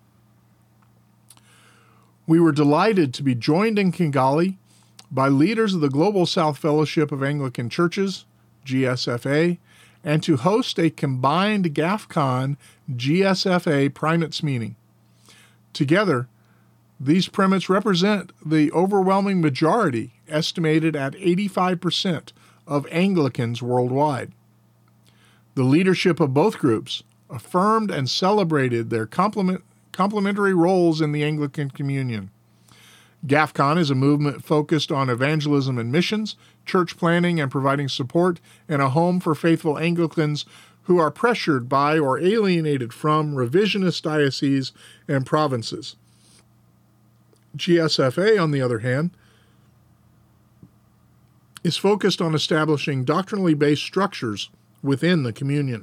We were delighted to be joined in Kigali by leaders of the Global South Fellowship of Anglican Churches, GSFA, and to host a combined GAFCON GSFA primates meeting. Together, these primates represent the overwhelming majority, estimated at 85%, of Anglicans worldwide. The leadership of both groups affirmed and celebrated their complementary roles in the Anglican Communion. GAFCON is a movement focused on evangelism and missions, church planning, and providing support and a home for faithful Anglicans who are pressured by or alienated from revisionist dioceses and provinces. GSFA, on the other hand, is focused on establishing doctrinally based structures within the communion.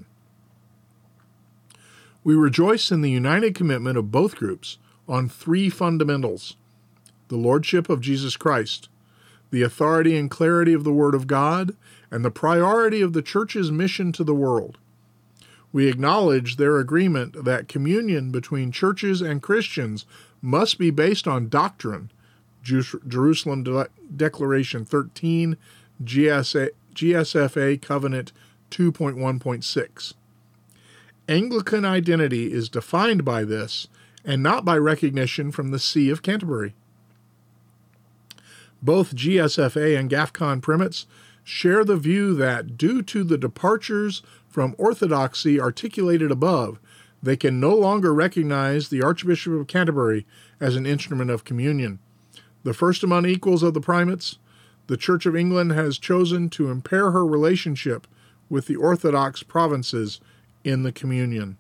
We rejoice in the united commitment of both groups on three fundamentals: the Lordship of Jesus Christ, the authority and clarity of the Word of God, and the priority of the Church's mission to the world. We acknowledge their agreement that communion between churches and Christians must be based on doctrine, Jerusalem Declaration 13, GSFA Covenant 2.1.6. Anglican identity is defined by this and not by recognition from the See of Canterbury. Both GSFA and GAFCON primates share the view that due to the departures from orthodoxy articulated above, they can no longer recognize the Archbishop of Canterbury as an instrument of communion. The first among equals of the primates, the Church of England has chosen to impair her relationship with the Orthodox provinces in the communion.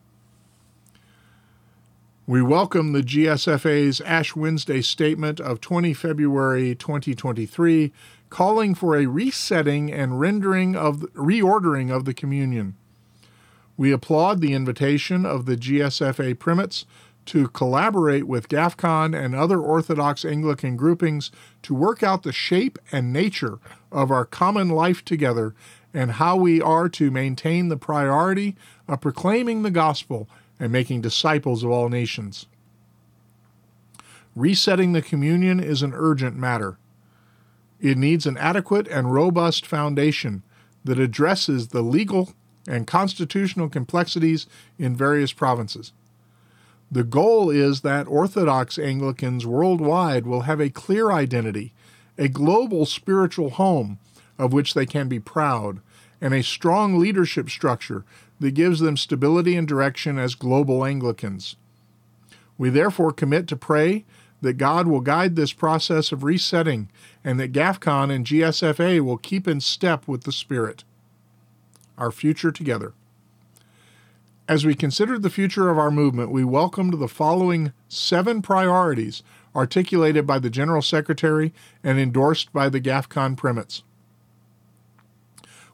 We welcome the GSFA's Ash Wednesday statement of 20 February 2023, calling for a resetting and reordering of the communion. We applaud the invitation of the GSFA primates to collaborate with GAFCON and other Orthodox Anglican groupings to work out the shape and nature of our common life together and how we are to maintain the priority of proclaiming the gospel and making disciples of all nations. Resetting the communion is an urgent matter. It needs an adequate and robust foundation that addresses the legal and constitutional complexities in various provinces. The goal is that Orthodox Anglicans worldwide will have a clear identity, a global spiritual home of which they can be proud, and a strong leadership structure that gives them stability and direction as global Anglicans. We therefore commit to pray that God will guide this process of resetting and that GAFCON and GSFA will keep in step with the Spirit. Our future together. As we consider the future of our movement, we welcomed the following 7 priorities articulated by the General Secretary and endorsed by the GAFCON primates.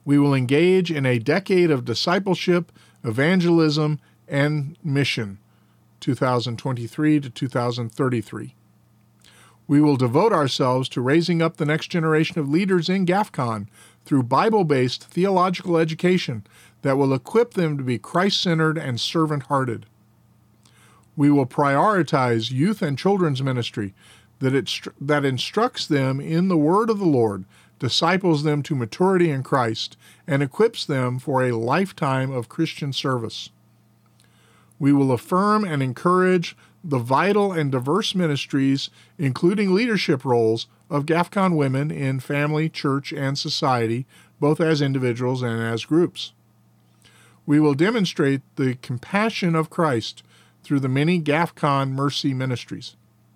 We will engage in a decade of discipleship, evangelism, and mission, 2023 to 2033. We will devote ourselves to raising up the next generation of leaders in GAFCON through Bible-based theological education that will equip them to be Christ-centered and servant-hearted. We will prioritize youth and children's ministry that instructs them in the word of the Lord, disciples them to maturity in Christ, and equips them for a lifetime of Christian service. We will affirm and encourage the vital and diverse ministries, including leadership roles, of GAFCON women in family, church, and society, both as individuals and as groups. We will demonstrate the compassion of Christ through the many GAFCON mercy ministries.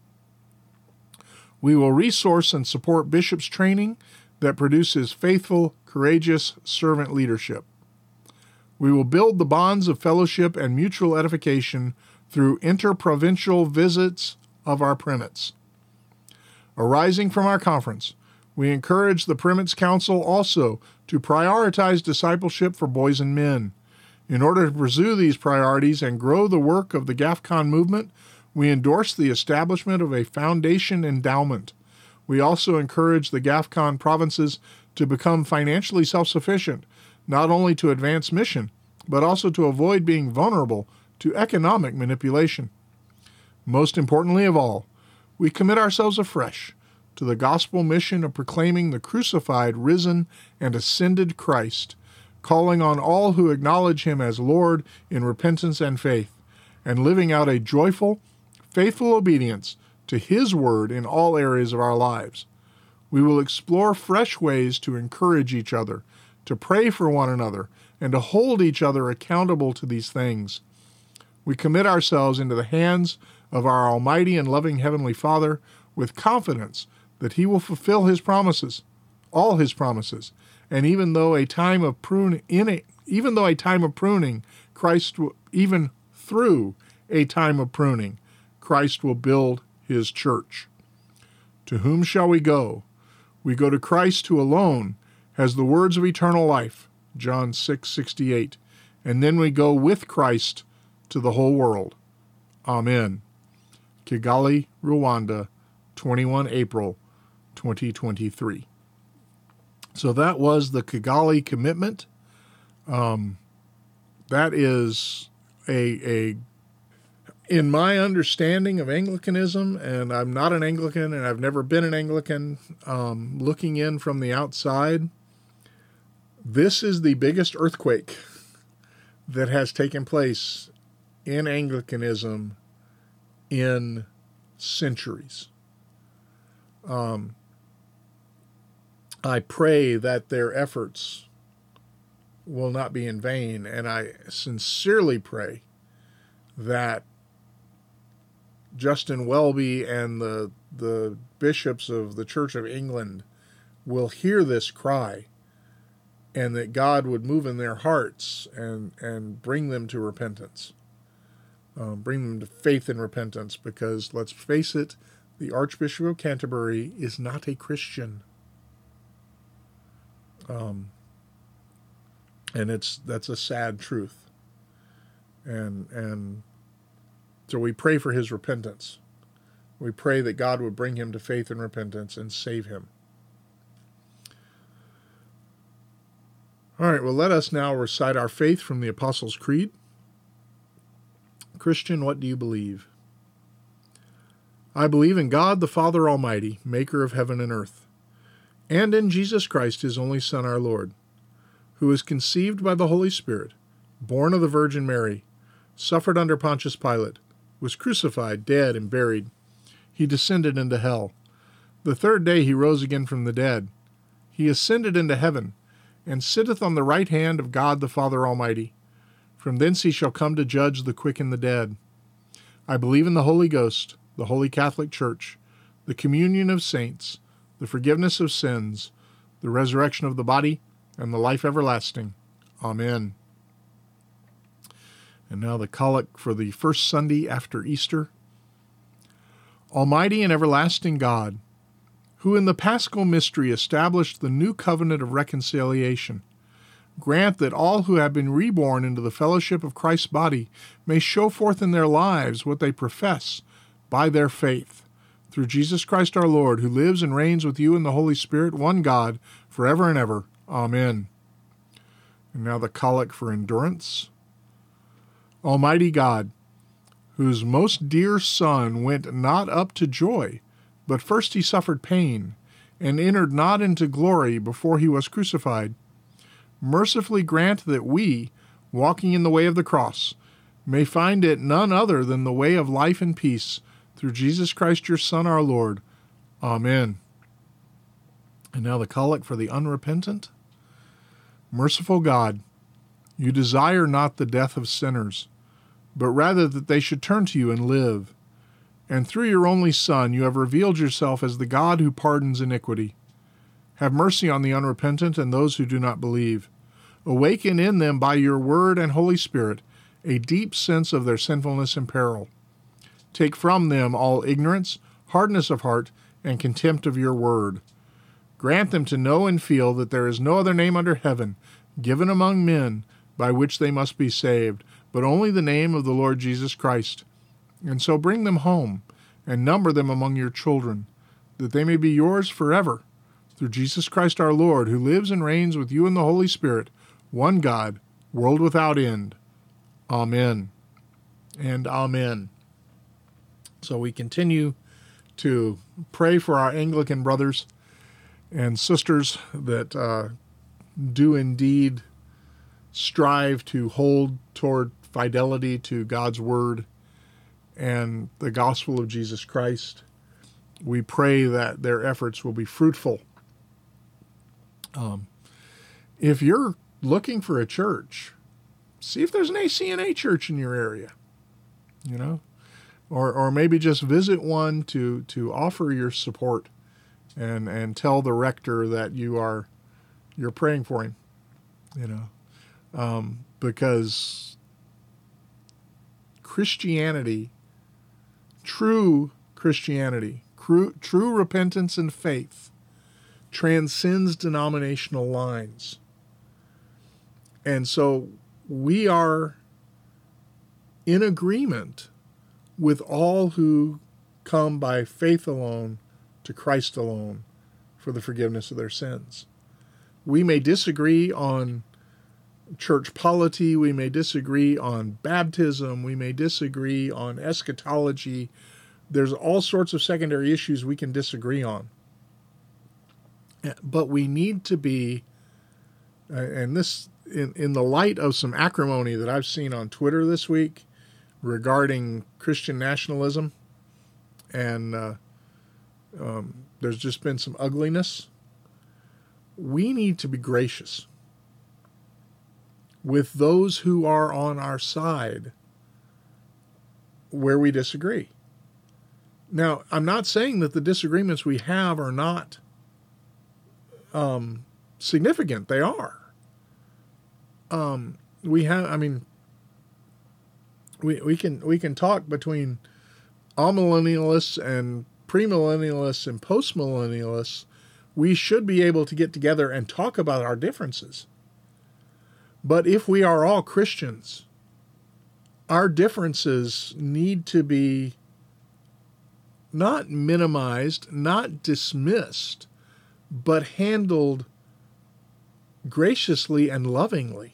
We will resource and support bishops' training that produces faithful, courageous servant leadership. We will build the bonds of fellowship and mutual edification through interprovincial visits of our primates. Arising from our conference, we encourage the Primates Council also to prioritize discipleship for boys and men. In order to pursue these priorities and grow the work of the GAFCON movement, we endorse the establishment of a foundation endowment. We also encourage the GAFCON provinces to become financially self-sufficient, not only to advance mission, but also to avoid being vulnerable to economic manipulation. Most importantly of all, we commit ourselves afresh to the gospel mission of proclaiming the crucified, risen, and ascended Christ, calling on all who acknowledge him as Lord in repentance and faith, and living out a joyful, faithful obedience to his word in all areas of our lives. We will explore fresh ways to encourage each other, to pray for one another, and to hold each other accountable to these things. We commit ourselves into the hands of our almighty and loving Heavenly Father with confidence that he will fulfill his promises, all his promises, and even through a time of pruning, Christ will build his church. To whom shall we go? We go to Christ, who alone has the words of eternal life, John 6:68, and then we go with Christ to the whole world. Amen. Kigali, Rwanda, 21 April 2023. So that was the Kigali commitment. That is in my understanding of Anglicanism, and I'm not an Anglican and I've never been an Anglican, looking in from the outside, this is the biggest earthquake that has taken place in Anglicanism in centuries. I pray that their efforts will not be in vain, and I sincerely pray that Justin Welby and the bishops of the Church of England will hear this cry, and that God would move in their hearts and bring them to repentance, bring them to faith and repentance, because let's face it, the Archbishop of Canterbury is not a Christian. And that's a sad truth. And so we pray for his repentance. We pray that God would bring him to faith and repentance and save him. All right, well, let us now recite our faith from the Apostles' Creed. Christian, what do you believe? I believe in God the Father Almighty, maker of heaven and earth, and in Jesus Christ, his only Son, our Lord, who was conceived by the Holy Spirit, born of the Virgin Mary, suffered under Pontius Pilate, was crucified, dead, and buried. He descended into hell. The third day he rose again from the dead. He ascended into heaven, and sitteth on the right hand of God the Father Almighty. From thence he shall come to judge the quick and the dead. I believe in the Holy Ghost, the Holy Catholic Church, the communion of saints, the forgiveness of sins, the resurrection of the body, and the life everlasting. Amen. And now the collect for the first Sunday after Easter. Almighty and everlasting God, who in the Paschal mystery established the new covenant of reconciliation, Grant that all who have been reborn into the fellowship of Christ's body may show forth in their lives what they profess by their faith. Through Jesus Christ our Lord, who lives and reigns with you in the Holy Spirit, one God, forever and ever. Amen. And now the collect for endurance. Almighty God, whose most dear Son went not up to joy, but first he suffered pain, and entered not into glory before he was crucified, mercifully grant that we, walking in the way of the cross, may find it none other than the way of life and peace, through Jesus Christ your Son our Lord. Amen. And now the collect for the unrepentant. Merciful God, you desire not the death of sinners, but rather that they should turn to you and live. And through your only Son you have revealed yourself as the God who pardons iniquity. Have mercy on the unrepentant and those who do not believe. Awaken in them by your word and Holy Spirit a deep sense of their sinfulness and peril. Take from them all ignorance, hardness of heart, and contempt of your word. Grant them to know and feel that there is no other name under heaven given among men by which they must be saved, but only the name of the Lord Jesus Christ. And so bring them home and number them among your children, that they may be yours forever, through Jesus Christ our Lord, who lives and reigns with you in the Holy Spirit, one God, world without end. Amen and amen. So we continue to pray for our Anglican brothers and sisters that do indeed strive to hold toward fidelity to God's word and the gospel of Jesus Christ. We pray that their efforts will be fruitful. If you're looking for a church, see if there's an ACNA church in your area, or maybe just visit one to offer your support and tell the rector that you're praying for him, because Christianity, true Christianity, true repentance and faith transcends denominational lines. And so we are in agreement with all who come by faith alone to Christ alone for the forgiveness of their sins. We may disagree on church polity, we may disagree on baptism, we may disagree on eschatology. There's all sorts of secondary issues we can disagree on. But we need to be, and this, in the light of some acrimony that I've seen on Twitter this week regarding Christian nationalism, and there's just been some ugliness, we need to be gracious with those who are on our side where we disagree. Now, I'm not saying that the disagreements we have are not significant. They are. We can talk between amillennialists and premillennialists and postmillennialists. We should be able to get together and talk about our differences. But if we are all Christians, our differences need to be not minimized, not dismissed, but handled graciously and lovingly.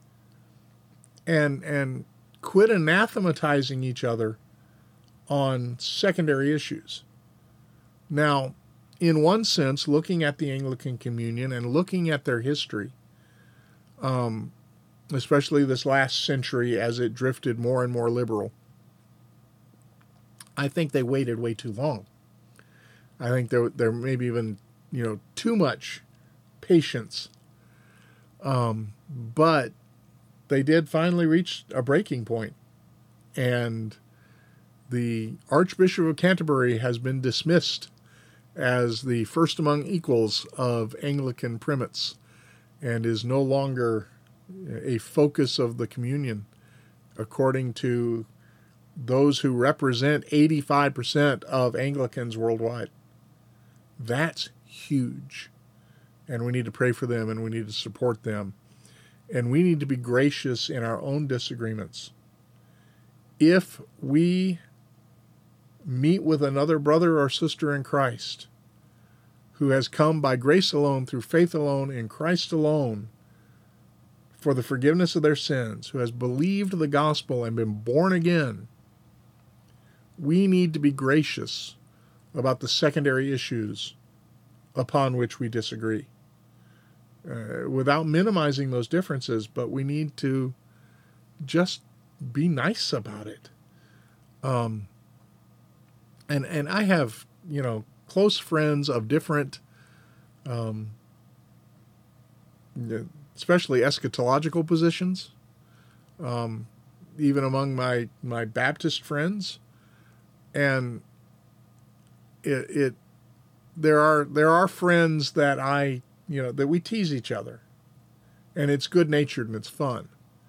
And quit anathematizing each other on secondary issues. Now, in one sense, looking at the Anglican Communion and looking at their history, especially this last century as it drifted more and more liberal, I think they waited way too long. I think there may be even, too much patience. But they did finally reach a breaking point, and the Archbishop of Canterbury has been dismissed as the first among equals of Anglican primates and is no longer a focus of the communion, according to those who represent 85% of Anglicans worldwide. That's huge. And we need to pray for them, and we need to support them. And we need to be gracious in our own disagreements. If we meet with another brother or sister in Christ who has come by grace alone, through faith alone, in Christ alone, for the forgiveness of their sins, who has believed the gospel and been born again, we need to be gracious about the secondary issues upon which we disagree. Without minimizing those differences, but we need to just be nice about it. And I have, close friends of different, especially eschatological positions, even among my Baptist friends, and there are friends that that we tease each other, and it's good-natured and it's fun.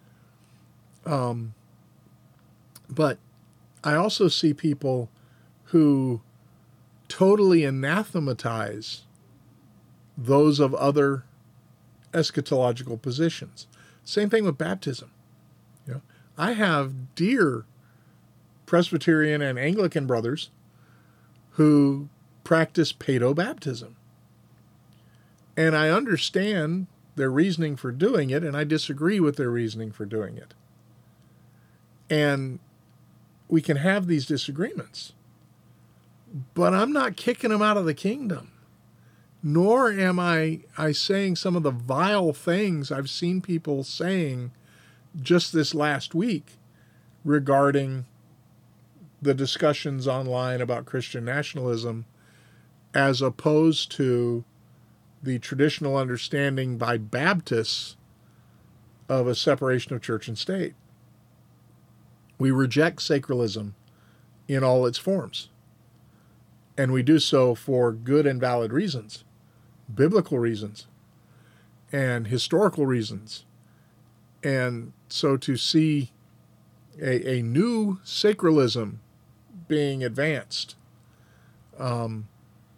But I also see people who totally anathematize those of other eschatological positions. Same thing with baptism. I have dear Presbyterian and Anglican brothers who practice paedo-baptism. And I understand their reasoning for doing it, and I disagree with their reasoning for doing it. And we can have these disagreements. But I'm not kicking them out of the kingdom. Nor am I saying some of the vile things I've seen people saying just this last week regarding the discussions online about Christian nationalism, as opposed to the traditional understanding by Baptists of a separation of church and state. We reject sacralism in all its forms. And we do so for good and valid reasons, biblical reasons, and historical reasons. And so to see a new sacralism being advanced, and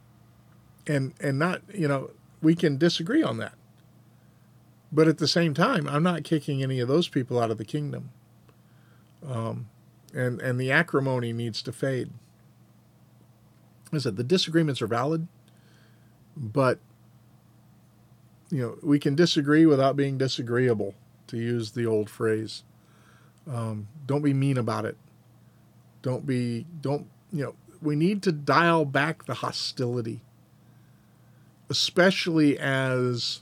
not, we can disagree on that. But at the same time, I'm not kicking any of those people out of the kingdom. And the acrimony needs to fade. As I said, the disagreements are valid, but, we can disagree without being disagreeable, to use the old phrase. Don't be mean about it. We need to dial back the hostility, especially as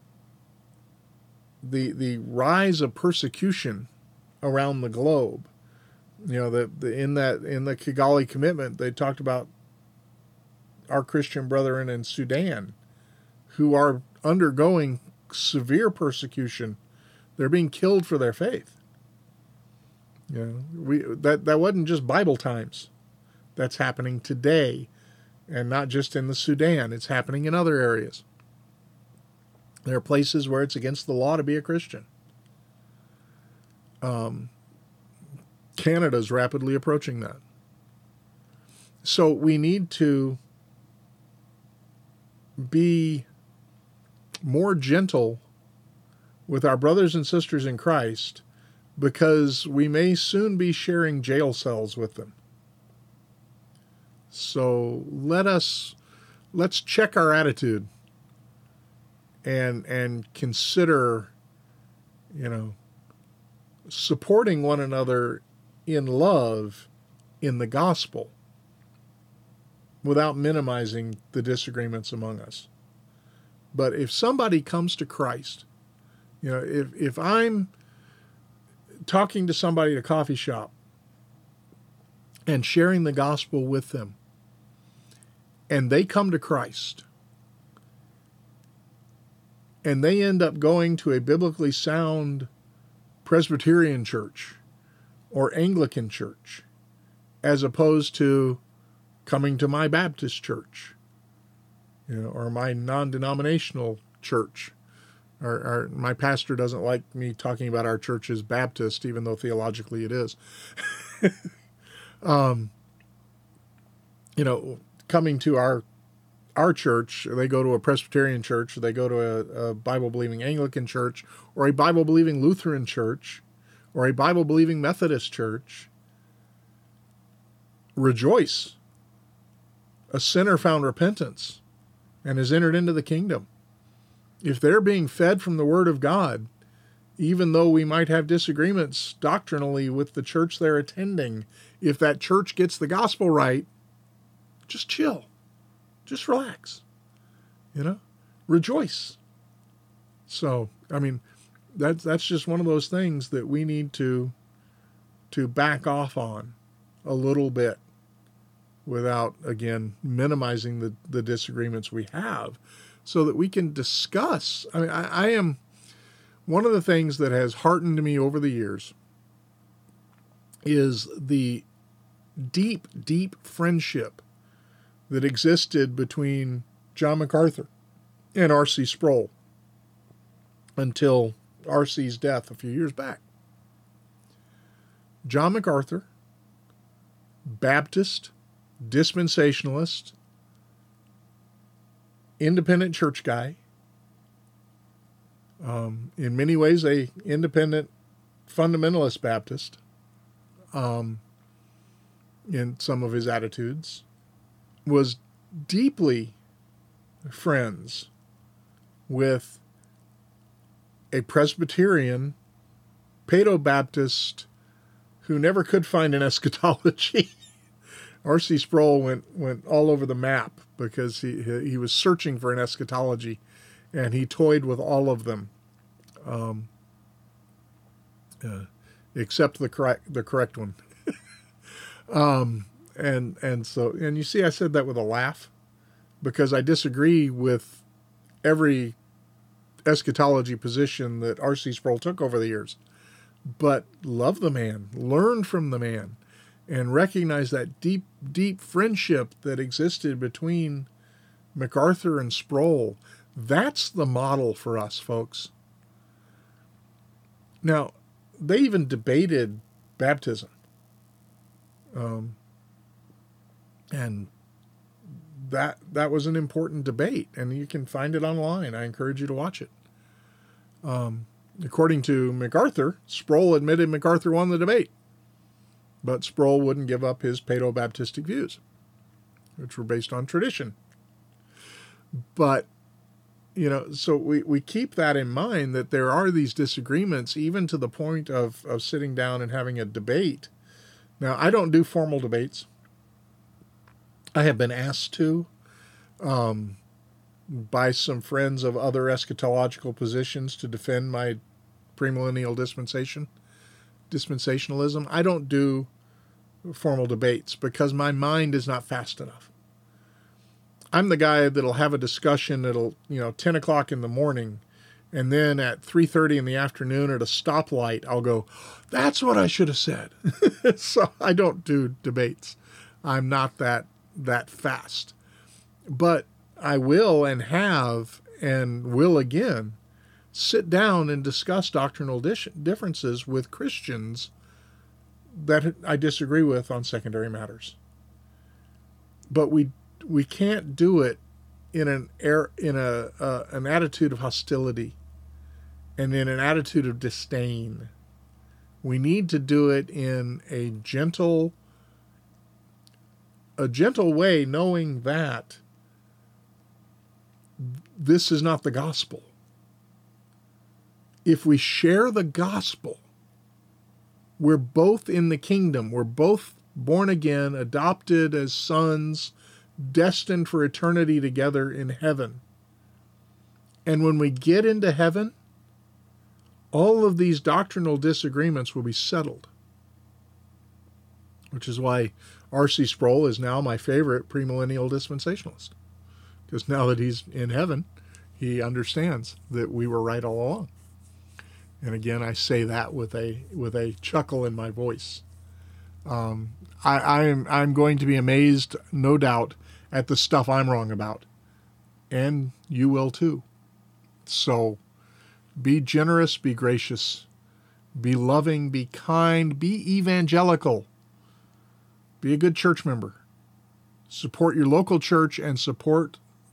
the rise of persecution around the globe. In the Kigali Commitment, they talked about our Christian brethren in Sudan who are undergoing severe persecution. They're being killed for their faith. That wasn't just Bible times. That's happening today, and not just in the Sudan. It's happening in other areas. There are places where it's against the law to be a Christian. Canada's rapidly approaching that. So we need to be more gentle with our brothers and sisters in Christ, because we may soon be sharing jail cells with them. So let's check our attitude and consider, supporting one another in love in the gospel without minimizing the disagreements among us. But if somebody comes to Christ, if I'm talking to somebody at a coffee shop and sharing the gospel with them, and they come to Christ, and they end up going to a biblically sound Presbyterian church or Anglican church, as opposed to coming to my Baptist church, or my non-denominational church, or my pastor doesn't like me talking about our church as Baptist, even though theologically it is. Coming to our our church, they go to a Presbyterian church, or they go to a Bible-believing Anglican church, or a Bible-believing Lutheran church, or a Bible-believing Methodist church, rejoice. A sinner found repentance and has entered into the kingdom. If they're being fed from the Word of God, even though we might have disagreements doctrinally with the church they're attending, if that church gets the gospel right, just chill. Just relax. Rejoice. So, I mean, that's just one of those things that we need to back off on a little bit without, again, minimizing the disagreements we have, so that we can discuss. I mean, I am, one of the things that has heartened me over the years is the deep, deep friendship that existed between John MacArthur and R.C. Sproul until R.C.'s death a few years back. John MacArthur, Baptist, dispensationalist, independent church guy, in many ways a independent fundamentalist Baptist in some of his attitudes, was deeply friends with a Presbyterian Paedo-Baptist who never could find an eschatology. R.C. Sproul went all over the map because he was searching for an eschatology, and he toyed with all of them, except the correct one. And you see, I said that with a laugh, because I disagree with every eschatology position that R.C. Sproul took over the years. But love the man, learn from the man, and recognize that deep, deep friendship that existed between MacArthur and Sproul. That's the model for us, folks. Now, they even debated baptism. And that was an important debate, and you can find it online. I encourage you to watch it. According to MacArthur, Sproul admitted MacArthur won the debate, but Sproul wouldn't give up his Paedo-Baptistic views, which were based on tradition. But, so we keep that in mind, that there are these disagreements, even to the point of sitting down and having a debate. Now, I don't do formal debates. I have been asked to by some friends of other eschatological positions to defend my premillennial dispensationalism. I don't do formal debates because my mind is not fast enough. I'm the guy that'll have a discussion that'll, 10 o'clock in the morning, and then at 3:30 in the afternoon at a stoplight, I'll go, that's what I should have said. So I don't do debates. I'm not that fast. But I will and have and will again sit down and discuss doctrinal differences with Christians that I disagree with on secondary matters. But we can't do it in an attitude of hostility and in an attitude of disdain. We need to do it in a gentle way, knowing that this is not the gospel. If we share the gospel, we're both in the kingdom. We're both born again, adopted as sons, destined for eternity together in heaven. And when we get into heaven, all of these doctrinal disagreements will be settled. Which is why R.C. Sproul is now my favorite premillennial dispensationalist. Because now that he's in heaven, he understands that we were right all along. And again, I say that with a chuckle in my voice. I'm going to be amazed, no doubt, at the stuff I'm wrong about. And you will too. So be generous, be gracious, be loving, be kind, be evangelical. Be a good church member. Support your local church and support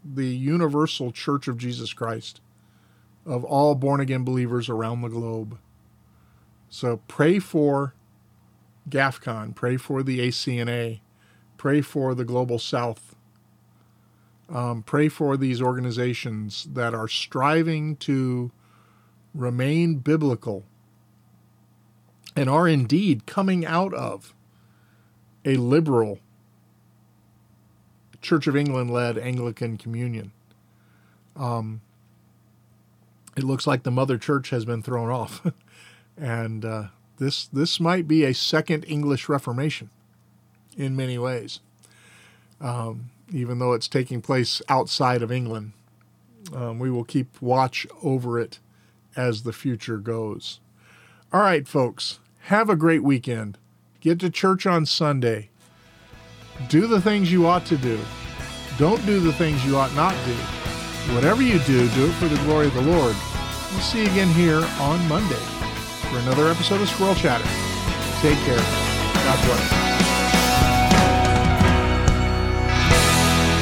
the universal church of Jesus Christ, of all born-again believers around the globe. So pray for GAFCON, pray for the ACNA, pray for the Global South, pray for these organizations that are striving to remain biblical and are indeed coming out of a liberal Church of England-led Anglican communion. It looks like the mother church has been thrown off. And this might be a second English Reformation in many ways, even though it's taking place outside of England. We will keep watch over it as the future goes. All right, folks, have a great weekend. Get to church on Sunday. Do the things you ought to do. Don't do the things you ought not do. Whatever you do, do it for the glory of the Lord. We'll see you again here on Monday for another episode of Squirrel Chatter. Take care. God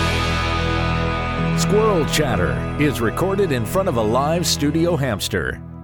bless. Squirrel Chatter is recorded in front of a live studio hamster.